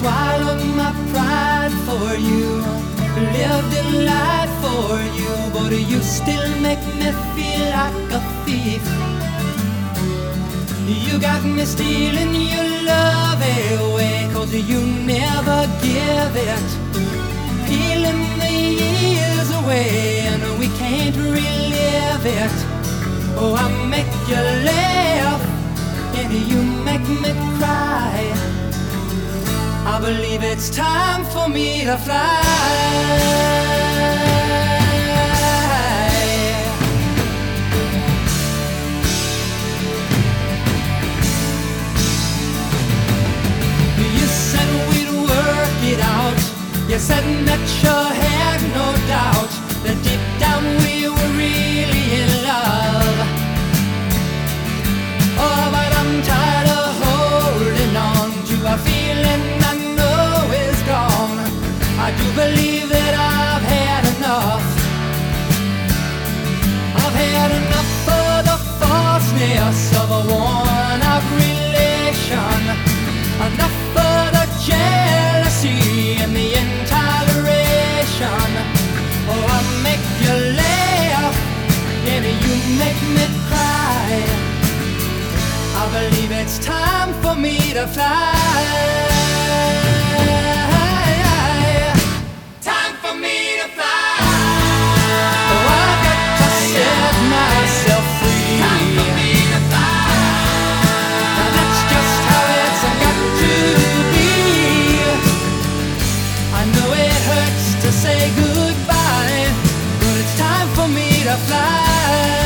swallowed my pride for you, lived in light for you, but you still make me feel like a thief. You got me stealing your love away, 'cause you never give it, peeling the years away, and we can't relive it. Oh, I make you laugh, and you make me cry. I believe it's time for me to fly. You said we'd work it out. You said that you had no doubt that deep down we were really in love. Oh, but I'm tired of holding on to a feeling I know is gone. I do believe that I've had enough. I've had enough of the falseness of a worn-out relation, enough of the jealousy and the intoleration. Oh, I make you laugh and you make me cry. I believe it's time for me to fly. Time for me to fly. Oh, I've got to set myself free. Time for me to fly. Now that's just how it's got to be. I know it hurts to say goodbye, but it's time for me to fly.